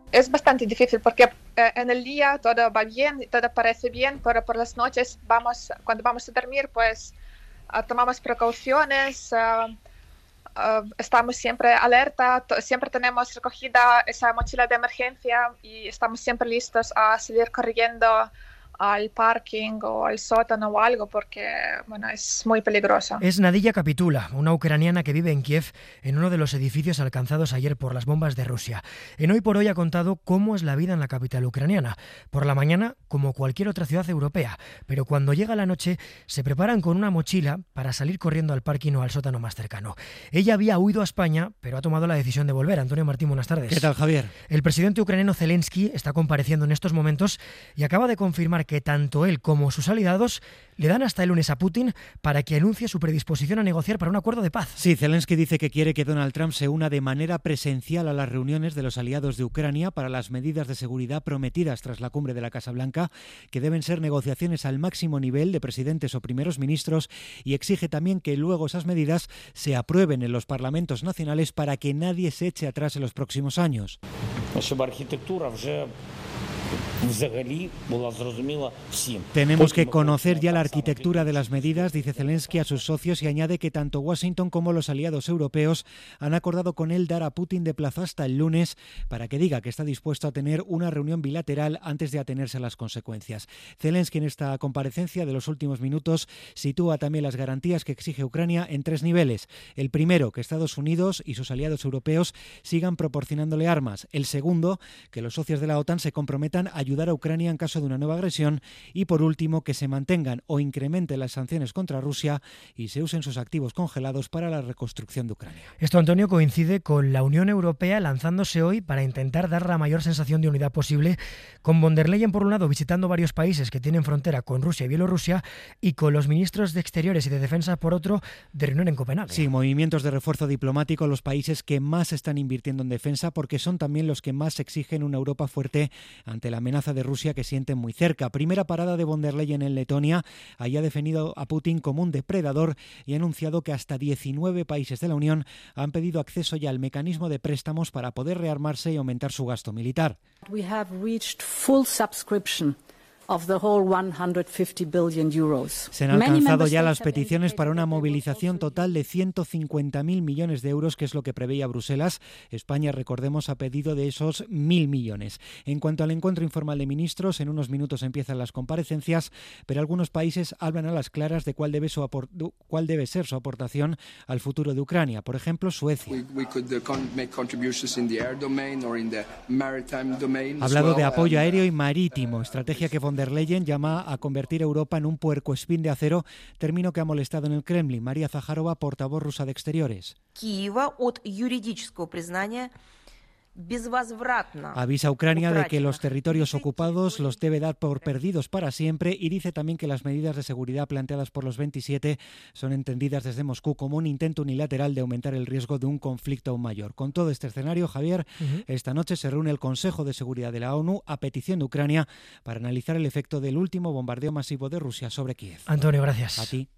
Es bastante difícil porque en el día todo va bien, todo parece bien, pero por las noches cuando vamos a dormir, pues tomamos precauciones, estamos siempre alerta, siempre tenemos recogida esa mochila de emergencia y estamos siempre listos a salir corriendo al parking o al sótano o algo porque, bueno, es muy peligroso. Es Nadia Kapitula, una ucraniana que vive en Kiev, en uno de los edificios alcanzados ayer por las bombas de Rusia. En Hoy por Hoy ha contado cómo es la vida en la capital ucraniana. Por la mañana, como cualquier otra ciudad europea, pero cuando llega la noche, se preparan con una mochila para salir corriendo al parking o al sótano más cercano. Ella había huido a España, pero ha tomado la decisión de volver. Antonio Martín, buenas tardes. ¿Qué tal, Javier? El presidente ucraniano Zelensky está compareciendo en estos momentos y acaba de confirmar que tanto él como sus aliados le dan hasta el lunes a Putin para que anuncie su predisposición a negociar para un acuerdo de paz. Sí, Zelensky dice que quiere que Donald Trump se una de manera presencial a las reuniones de los aliados de Ucrania para las medidas de seguridad prometidas tras la cumbre de la Casa Blanca, que deben ser negociaciones al máximo nivel de presidentes o primeros ministros, y exige también que luego esas medidas se aprueben en los parlamentos nacionales para que nadie se eche atrás en los próximos años. Tenemos que conocer ya la arquitectura de las medidas, dice Zelensky a sus socios, y añade que tanto Washington como los aliados europeos han acordado con él dar a Putin de plazo hasta el lunes para que diga que está dispuesto a tener una reunión bilateral antes de atenerse a las consecuencias. Zelensky en esta comparecencia de los últimos minutos sitúa también las garantías que exige Ucrania en 3 niveles. El primero, que Estados Unidos y sus aliados europeos sigan proporcionándole armas. El segundo, que los socios de la OTAN se comprometan a ayudar a Ucrania en caso de una nueva agresión, y por último que se mantengan o incrementen las sanciones contra Rusia y se usen sus activos congelados para la reconstrucción de Ucrania. Esto, Antonio, coincide con la Unión Europea lanzándose hoy para intentar dar la mayor sensación de unidad posible, con von der Leyen por un lado visitando varios países que tienen frontera con Rusia y Bielorrusia, y con los ministros de Exteriores y de Defensa por otro de reunión en Copenhague. Sí, movimientos de refuerzo diplomático, los países que más están invirtiendo en defensa porque son también los que más exigen una Europa fuerte ante la amenaza de Rusia que sienten muy cerca. Primera parada de von der Leyen en Letonia. Allí ha definido a Putin como un depredador y ha anunciado que hasta 19 países de la Unión han pedido acceso ya al mecanismo de préstamos para poder rearmarse y aumentar su gasto militar. We have reached full subscription of the whole 150 billion euros. Se han alcanzado ya las peticiones para una movilización total de 150.000 millones de euros, que es lo que preveía Bruselas. España, recordemos, ha pedido de esos 1.000 millones. En cuanto al encuentro informal de ministros, en unos minutos empiezan las comparecencias, pero algunos países hablan a las claras de cuál debe ser su aportación al futuro de Ucrania. Por ejemplo, Suecia. Ha hablado de apoyo aéreo y marítimo, estrategia que von der Leyen llama a convertir Europa en un puercoespín de acero, término que ha molestado en el Kremlin. María Zaharova, portavoz rusa de Exteriores. Avisa a Ucrania de que los territorios ocupados los debe dar por perdidos para siempre, y dice también que las medidas de seguridad planteadas por los 27 son entendidas desde Moscú como un intento unilateral de aumentar el riesgo de un conflicto aún mayor. Con todo este escenario, Javier, esta noche se reúne el Consejo de Seguridad de la ONU a petición de Ucrania para analizar el efecto del último bombardeo masivo de Rusia sobre Kiev. Antonio, gracias. A ti.